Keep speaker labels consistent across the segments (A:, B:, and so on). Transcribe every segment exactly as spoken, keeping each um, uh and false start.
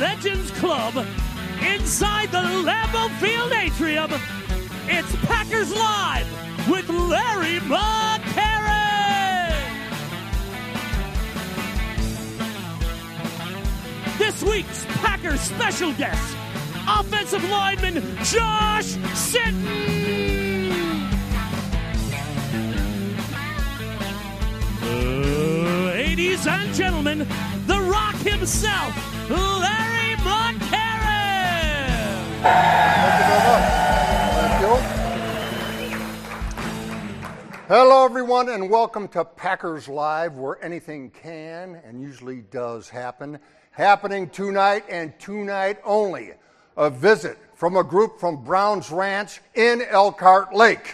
A: Legends Club inside the Lambeau Field atrium. It's Packers Live with Larry McCarran. This week's Packers special guest, offensive lineman Josh Sitton. Uh, ladies and gentlemen, the Rock himself, Larry McCarran.
B: Thank you very much. Thank you. Hello, everyone, and welcome to Packers Live, where anything can and usually does happen. Happening tonight and tonight only, a visit from a group from Browns Ranch in Elkhart Lake.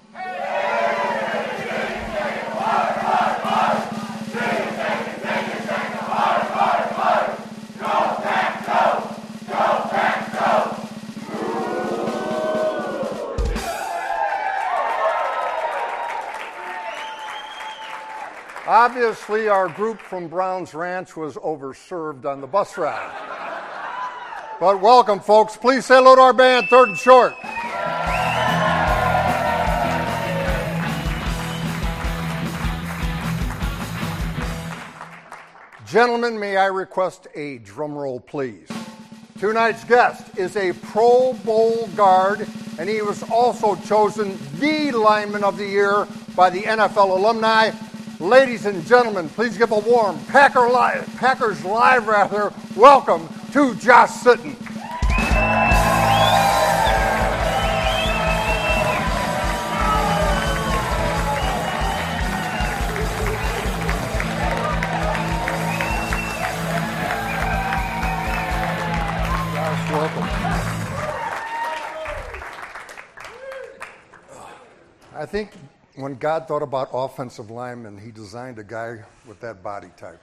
B: Obviously, our group from Browns Ranch was overserved on the bus ride. But welcome, folks. Please say hello to our band, Third and Short. Gentlemen, may I request a drum roll, please? Tonight's guest is a Pro Bowl guard, and he was also chosen the Lineman of the Year by the N F L alumni. Ladies and gentlemen, please give a warm Packer Live, Packers Live rather, welcome to Josh Sitton. Josh, welcome. I think when God thought about offensive linemen, he designed a guy with that body type.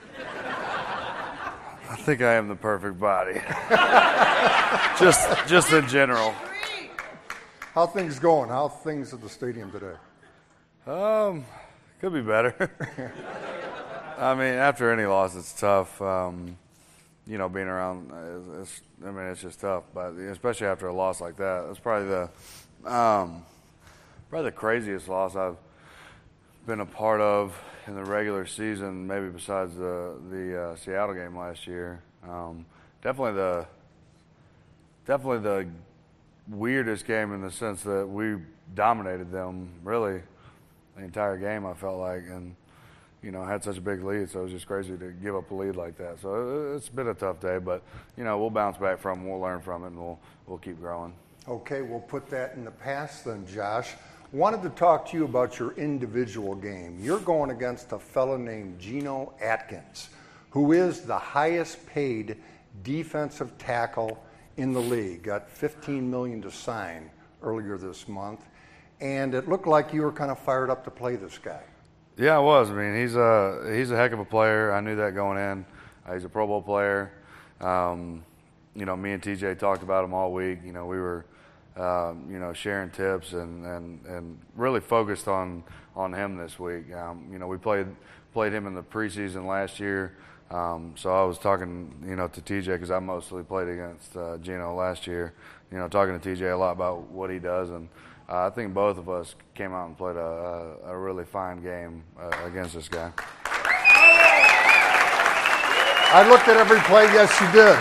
C: I think I am the perfect body. just just in general.
B: How things going? How things at the stadium today?
C: Um, could be better. I mean, after any loss, it's tough. Um, you know, being around, it's, I mean, it's just tough. But especially after a loss like that, that's probably the um, probably the craziest loss I've been a part of in the regular season, maybe besides the the uh, Seattle game last year. Um, definitely the definitely the weirdest game in the sense that we dominated them really the entire game. I felt like, and you know, had such a big lead, so it was just crazy to give up a lead like that. So it's been a tough day, but you know, we'll bounce back from it, we'll learn from it, and we'll we'll keep growing.
B: Okay, we'll put that in the past then, Josh. Wanted to talk to you about your individual game. You're going against a fellow named Geno Atkins, who is the highest paid defensive tackle in the league. Got fifteen million dollars to sign earlier this month. And it looked like you were kind of fired up to play this guy.
C: Yeah, I was. I mean, he's a, he's a heck of a player. I knew that going in. Uh, he's a Pro Bowl player. Um, you know, me and T J talked about him all week. You know, we were Um, you know, sharing tips and, and, and really focused on, on him this week. Um, you know, we played played him in the preseason last year, um, so I was talking, you know, to T J because I mostly played against uh, Geno last year. You know, talking to T J a lot about what he does, and uh, I think both of us came out and played a, a, a really fine game uh, against this guy.
B: I looked at every play. Yes, you did.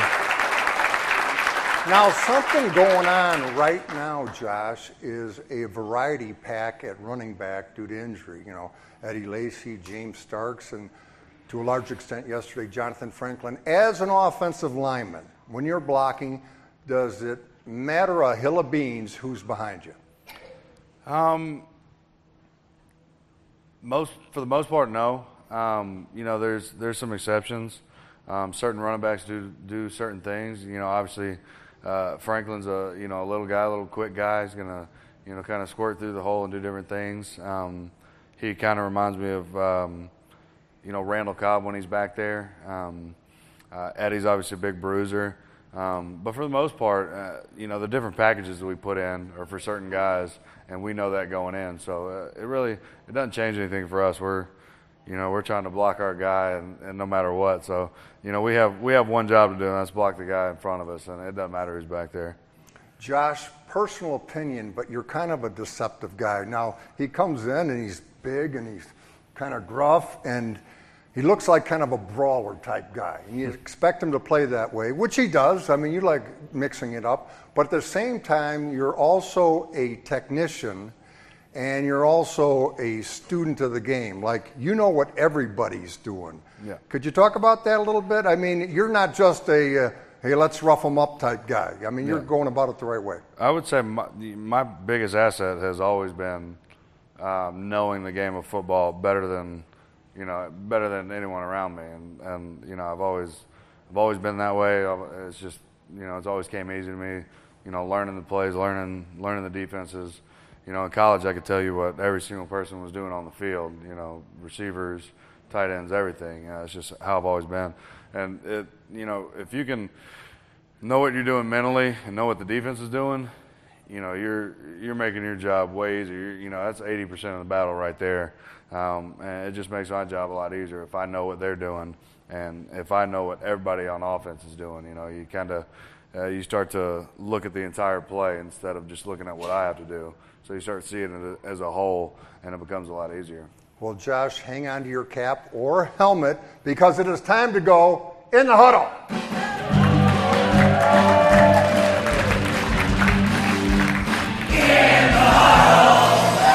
B: Now, something going on right now, Josh, is a variety pack at running back due to injury. You know, Eddie Lacy, James Starks, and to a large extent yesterday, Jonathan Franklin. As an offensive lineman, when you're blocking, does it matter a hill of beans who's behind you?
C: Um, most for the most part, no. Um, you know, there's there's some exceptions. Um, certain running backs do do certain things. You know, obviously. Uh, Franklin's a you know a little guy, a little quick guy. He's gonna you know kind of squirt through the hole and do different things. Um, he kind of reminds me of um, you know Randall Cobb when he's back there. Um, uh, Eddie's obviously a big bruiser, um, but for the most part, uh, you know the different packages that we put in are for certain guys, and we know that going in. So uh, it really it doesn't change anything for us. We're you know, we're trying to block our guy, and, and no matter what. So, you know, we have we have one job to do, and that's block the guy in front of us, and it doesn't matter who's back there.
B: Josh, personal opinion, but you're kind of a deceptive guy. Now, he comes in, and he's big, and he's kind of gruff, and he looks like kind of a brawler type guy. And you expect him to play that way, which he does. I mean, you like mixing it up. But at the same time, you're also a technician, and you're also a student of the game. Like, you know what everybody's doing.
C: Yeah.
B: Could you talk about that a little bit? I mean, you're not just a, uh, hey, let's rough them up type guy. I mean, you're
C: yeah.
B: going about it the right way.
C: I would say my, my biggest asset has always been um, knowing the game of football better than, you know, better than anyone around me. And, and you know, I've always, I've always been that way. It's just, you know, it's always came easy to me. You know, learning the plays, learning, learning the defenses. You know, in college, I could tell you what every single person was doing on the field. You know, receivers, tight ends, everything. Uh, it's just how I've always been. And it, you know, if you can know what you're doing mentally and know what the defense is doing, you know, you're you're making your job way easier. You know, that's eighty percent of the battle right there. Um, and it just makes my job a lot easier if I know what they're doing and if I know what everybody on offense is doing. You know, you kind of uh, you start to look at the entire play instead of just looking at what I have to do. So you start seeing it as a whole, and it becomes a lot easier. Well,
B: Josh, hang on to your cap or helmet because it is time to go in the huddle.
A: In the huddle.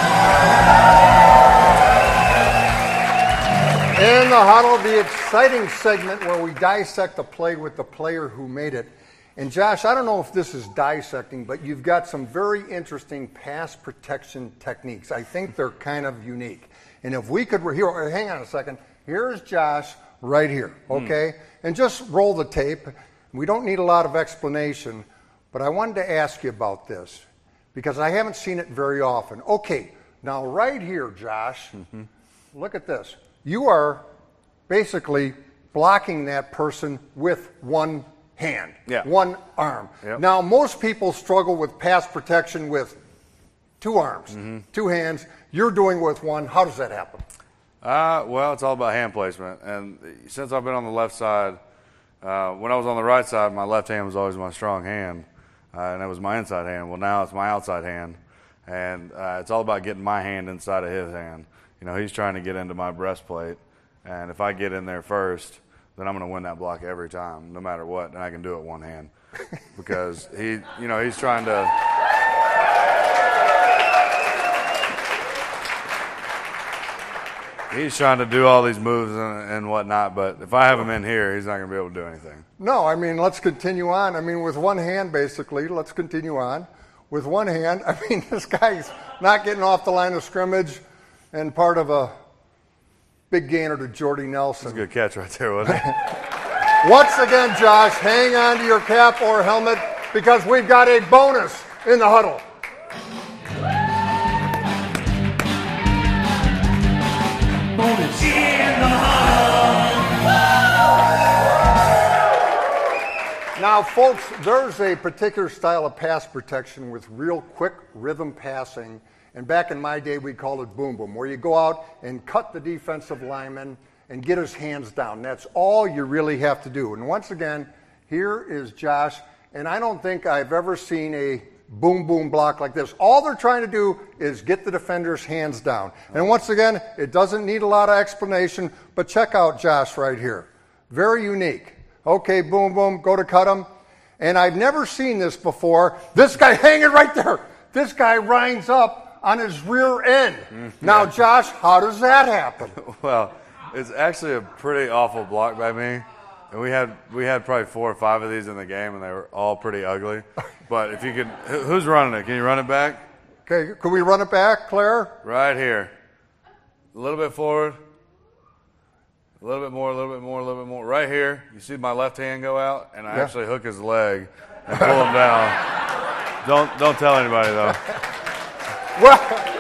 B: In the huddle, the exciting segment where we dissect the play with the player who made it. And Josh, I don't know if this is dissecting, but you've got some very interesting pass protection techniques. I think they're kind of unique. And if we could, here, hang on a second. Here's Josh right here, okay? Mm. And just roll the tape. We don't need a lot of explanation, but I wanted to ask you about this because I haven't seen it very often. Okay, now right here, Josh, mm-hmm. Look at this. You are basically blocking that person with one hand,
C: yeah.
B: one arm.
C: Yep.
B: Now, most people struggle with pass protection with two arms, mm-hmm. two hands. You're doing with one. How does that happen?
C: Uh, well, it's all about hand placement. And since I've been on the left side, uh, when I was on the right side, my left hand was always my strong hand, uh, and it was my inside hand. Well, now it's my outside hand, and uh, it's all about getting my hand inside of his hand. You know, he's trying to get into my breastplate, and if I get in there first, then I'm going to win that block every time, no matter what, and I can do it one hand. Because he, you know, he's trying to he's trying to do all these moves and, and whatnot, but if I have him in here, he's not going to be able to do anything.
B: No, I mean, let's continue on. I mean, with one hand, basically, let's continue on. With one hand, I mean, this guy's not getting off the line of scrimmage and part of a big gainer to Jordy Nelson.
C: That's a good catch right there, wasn't it?
B: Once again, Josh, hang on to your cap or helmet because we've got a bonus in the huddle.
A: Bonus in the huddle.
B: Now, folks, there's a particular style of pass protection with real quick rhythm passing. And back in my day, we called it boom boom, where you go out and cut the defensive lineman and get his hands down. That's all you really have to do. And once again, here is Josh. And I don't think I've ever seen a boom boom block like this. All they're trying to do is get the defender's hands down. And once again, it doesn't need a lot of explanation, but check out Josh right here. Very unique. Okay, boom boom, go to cut him. And I've never seen this before. This guy hanging right there. This guy winds up on his rear end. Mm-hmm. Now, Josh, how does that happen?
C: Well, it's actually a pretty awful block by me. And we had we had probably four or five of these in the game, and they were all pretty ugly. But if you could, who's running it? Can you run it back?
B: Okay, can we run it back, Claire?
C: Right here. A little bit forward. A little bit more, a little bit more, a little bit more. Right here, you see my left hand go out, and I yeah. actually hook his leg and pull him down. Don't don't tell anybody, though.
B: Well,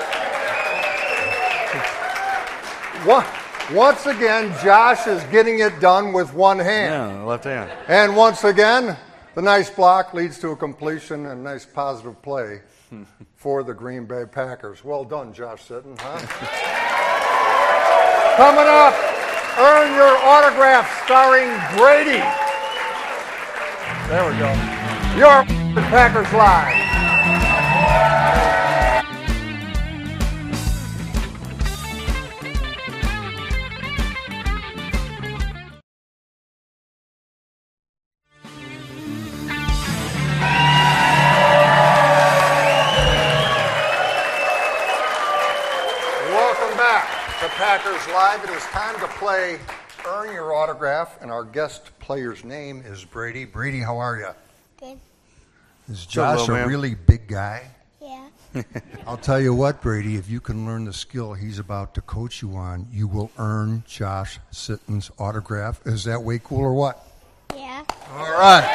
B: once again, Josh is getting it done with one hand.
C: Yeah, left hand.
B: And once again, the nice block leads to a completion and a nice positive play for the Green Bay Packers. Well done, Josh Sitton, huh? Coming up, earn your autograph starring Brady. There we go. Your Packers Live. Welcome back to Packers Live. It is time to play Earn Your Autograph, and our guest player's name is Brady. Brady, how are you?
D: Good.
B: Is Josh
C: little
B: a
C: man.
B: really big guy?
D: Yeah.
B: I'll tell you what, Brady, if you can learn the skill he's about to coach you on, you will earn Josh Sitton's autograph. Is that way cool or what?
D: Yeah.
B: All right.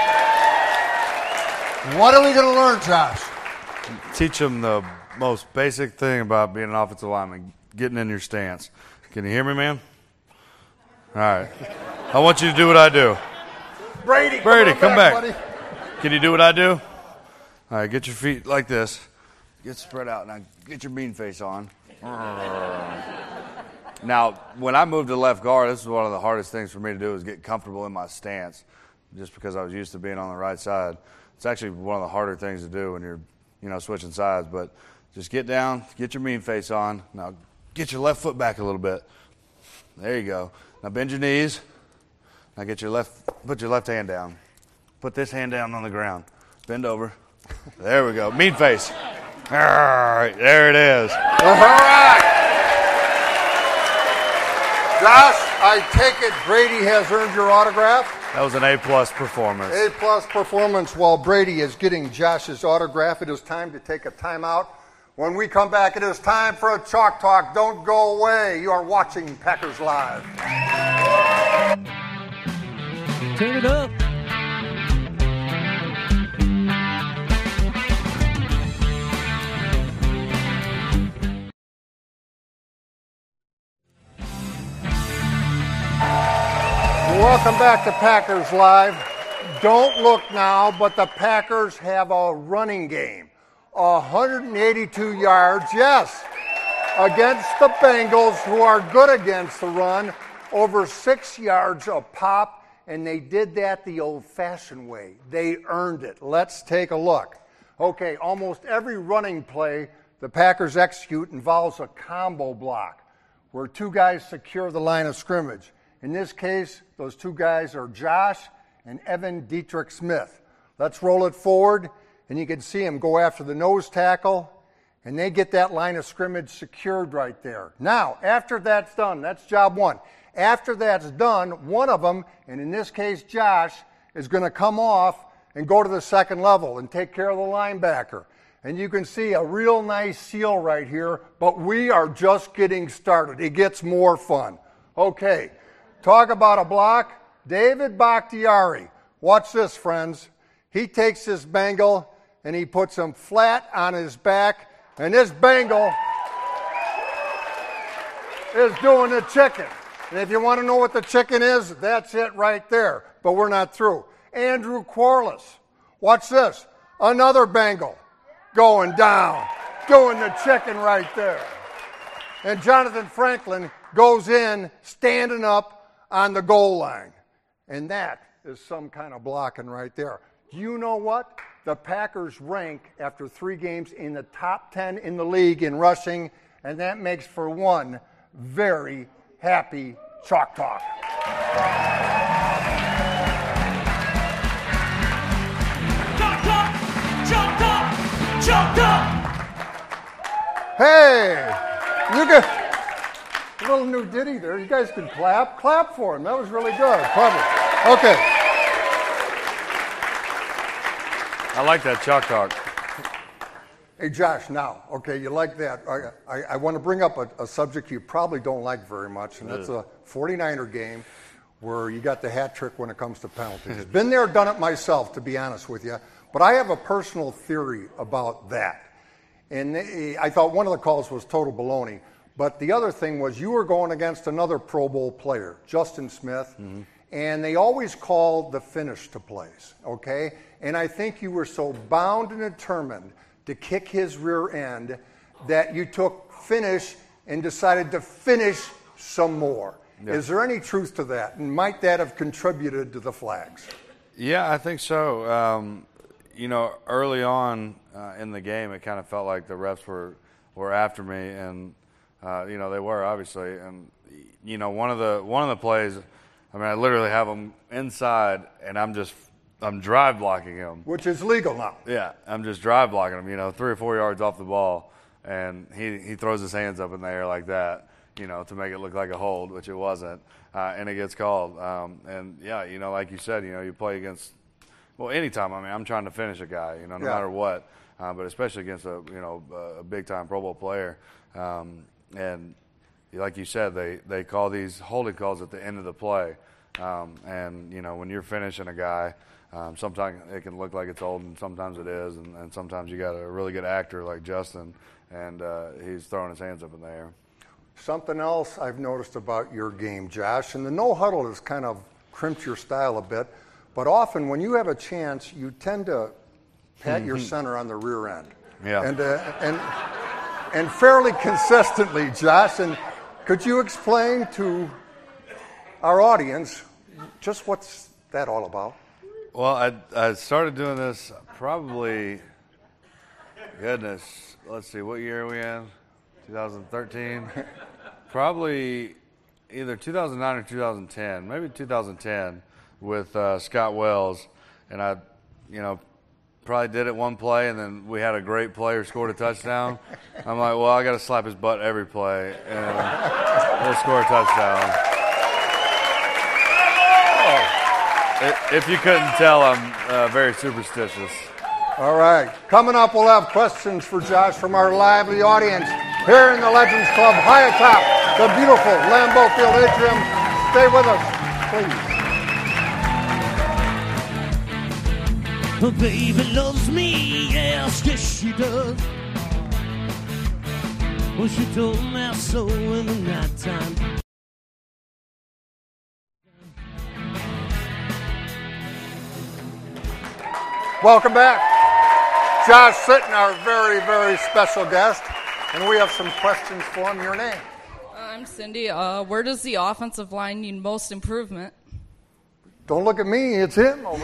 B: What are we going to learn, Josh?
C: Teach them the most basic thing about being an offensive lineman, getting in your stance. Can you hear me, man? All right. I want you to do what I do.
B: Brady,
C: Brady,
B: come,
C: come
B: on
C: back.
B: buddy.
C: Can you do what I do? All right, get your feet like this. Get spread out. Now get your bean face on. Now, when I moved to left guard, this is one of the hardest things for me to do is get comfortable in my stance, just because I was used to being on the right side. It's actually one of the harder things to do when you're, you know, switching sides. But just get down, get your mean face on. Now get your left foot back a little bit. There you go. Now bend your knees. Now get your left, put your left hand down. Put this hand down on the ground. Bend over. There we go. Mean face. All right, there it is.
B: All right. Josh, I take it Brady has earned your autograph.
C: That was an A-plus performance.
B: A-plus performance while Brady is getting Josh's autograph. It is time to take a timeout. When we come back, it is time for a Chalk Talk. Don't go away. You are watching Packers Live.
E: Turn it up.
B: Welcome back to Packers Live. Don't look now, but the Packers have a running game. one hundred eighty-two yards, yes, against the Bengals, who are good against the run, over six yards a pop, and they did that the old-fashioned way. They earned it. Let's take a look. Okay, almost every running play the Packers execute involves a combo block, where two guys secure the line of scrimmage. In this case, those two guys are Josh and Evan Dietrich Smith. Let's roll it forward, and you can see him go after the nose tackle, and they get that line of scrimmage secured right there. Now, after that's done, that's job one. After that's done, one of them, and in this case Josh, is going to come off and go to the second level and take care of the linebacker. And you can see a real nice seal right here, but we are just getting started. It gets more fun. Okay. Talk about a block. David Bakhtiari. Watch this, friends. He takes this Bengal and he puts him flat on his back, and this Bengal is doing the chicken. And if you want to know what the chicken is, that's it right there. But we're not through. Andrew Corliss. Watch this. Another Bengal going down, doing the chicken right there. And Jonathan Franklin goes in, standing up on the goal line. And that is some kind of blocking right there. Do you know what? The Packers rank after three games in the top ten in the league in rushing, and that makes for one very happy Chalk Talk.
A: Chalk Talk! Chalk Talk! Chalk Talk!
B: Hey, you get a little new ditty there. You guys can clap. Clap for him. That was really good. Clever. Okay.
C: I like that Chalk Talk.
B: Hey, Josh, now, okay, you like that. I, I, I want to bring up a, a subject you probably don't like very much, and that's a forty-niner game where you got the hat trick when it comes to penalties. Been there, done it myself, to be honest with you. But I have a personal theory about that. And they, I thought one of the calls was total baloney. But the other thing was you were going against another Pro Bowl player, Justin Smith, mm-hmm. and they always call the finish to plays, okay? And I think you were so bound and determined to kick his rear end that you took finish and decided to finish some more.
C: Yeah.
B: Is there any truth to that? And might that have contributed to the flags?
C: Yeah, I think so. Um, you know, early on uh, in the game, it kind of felt like the refs were, were after me, and uh, you know they were obviously. And you know, one of the one of the plays, I mean, I literally have him inside, and I'm just I'm drive blocking him,
B: which is legal now.
C: Yeah, I'm just drive blocking him. You know, three or four yards off the ball, and he he throws his hands up in the air like that. You know, to make it look like a hold, which it wasn't, uh, and it gets called. Um, and yeah, you know, like you said, you know, you play against, well, anytime. I mean, I'm trying to finish a guy, you know, no
B: yeah.
C: matter what, uh, but especially against a, you know, a big time Pro Bowl player. Um, and like you said, they, they call these holding calls at the end of the play. Um, and, you know, when you're finishing a guy, um, sometimes it can look like it's hold, and sometimes it is. And, and sometimes you got a really good actor like Justin, and uh, he's throwing his hands up in the air.
B: Something else I've noticed about your game, Josh, and the no huddle has kind of crimped your style a bit, but often when you have a chance, you tend to pat your center on the rear end.
C: Yeah.
B: And, uh, and, and fairly consistently, Josh. And could you explain to our audience just what's that all about?
C: Well, I, I started doing this probably, goodness, let's see, what year are we in? twenty thirteen? Probably either two thousand nine or two thousand ten, maybe two thousand ten with uh, Scott Wells. And I, you know, probably did it one play, and then we had a great player scored a touchdown. I'm like, well, I got to slap his butt every play, and we'll score a touchdown. Oh. If you couldn't tell, I'm uh, very superstitious.
B: All right. Coming up, we'll have questions for Josh from our lively audience here in the Legends Club, high atop the beautiful Lambeau Field atrium. Stay with us, please.
E: Her baby loves me, yes, yes she does. Well, she told me so in the nighttime.
B: Welcome back. Josh Sitton, our very, very special guest, and we have some questions for him. Your name?
D: I'm Cindy. Uh, where does the offensive line need most improvement?
B: Don't look at me. It's him over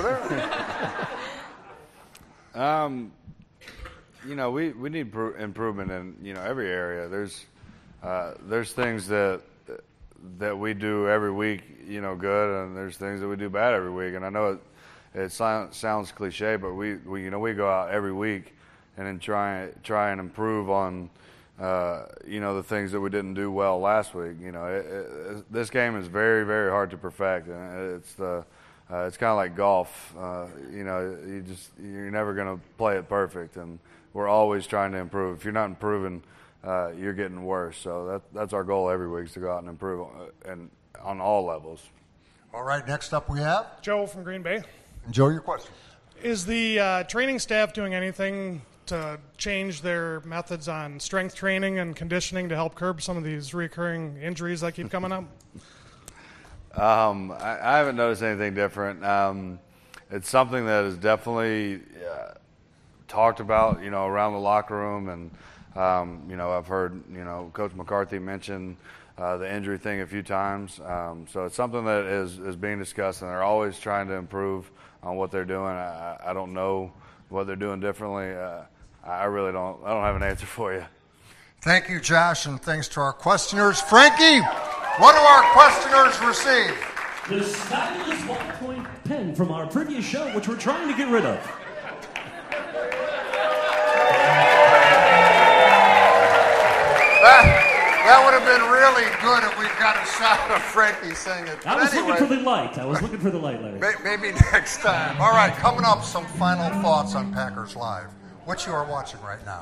B: there.
C: um, you know, we, we need pro- improvement in, you know, every area. There's uh, there's things that that we do every week, you know, good, and there's things that we do bad every week. And I know it, it sounds cliche, but we, we you know we go out every week and then try try and improve on uh, you know the things that we didn't do well last week. You know, it, it, this game is very very hard to perfect, and it's the uh, it's kind of like golf. Uh, you know, you just you're never going to play it perfect, and we're always trying to improve. If you're not improving, uh, you're getting worse. So that that's our goal every week is to go out and improve on, and on all levels.
F: All right, next up we have
G: Joe from Green Bay.
F: Joe, your question.
G: Is the uh, training staff doing anything to change their methods on strength training and conditioning to help curb some of these recurring injuries that keep coming up?
C: Um, I, I haven't noticed anything different. Um, it's something that is definitely uh, talked about, you know, around the locker room, and um, you know, I've heard, you know, Coach McCarthy mention uh, the injury thing a few times. Um, so it's something that is is being discussed, and they're always trying to improve on what they're doing. I, I don't know what they're doing differently. Uh, I really don't. I don't have an answer for you.
F: Thank you, Josh, and thanks to our questioners. Frankie, what do our questioners receive?
E: The stylus ballpoint pen from our previous show, which we're trying to get rid of.
B: That, that would have been really good if we got a shot of Frankie saying it.
E: I was
B: anyway,
E: looking for the light. I was looking for the light, Larry.
B: may, maybe next time.
F: All right, coming up, some final thoughts on Packers Live, which you are watching right now.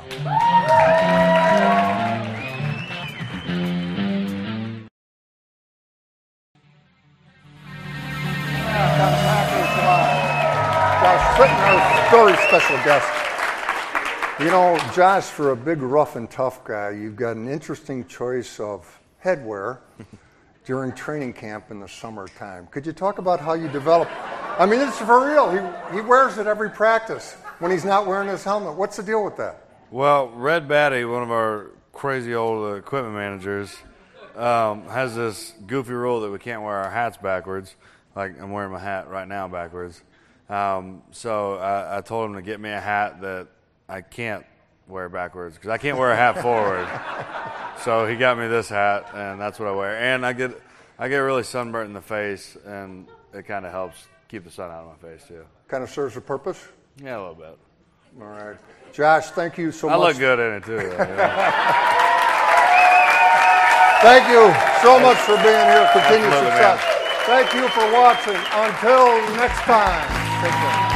B: Josh Sitton, our very special guest. You know, Josh, for a big, rough and tough guy, you've got an interesting choice of headwear during training camp in the summertime. Could you talk about how you develop? I mean, it's for real. He he wears it every practice when he's not wearing his helmet. What's the deal with that?
C: Well, Red Batty, one of our crazy old uh, equipment managers, um, has this goofy rule that we can't wear our hats backwards. Like I'm wearing my hat right now backwards. Um, so I, I told him to get me a hat that I can't wear backwards because I can't wear a hat forward. So he got me this hat, and that's what I wear. And I get I get really sunburnt in the face, and it kind of helps keep the sun out of my face too.
B: Kind of serves a purpose?
C: Yeah, a little bit.
B: All right. Josh, thank you so
C: I
B: much.
C: look good in it too. Though, yeah.
B: Thank you so much for being here. Continued
C: Absolutely,
B: success.
C: man.
B: Thank you for watching. Until next time, take care.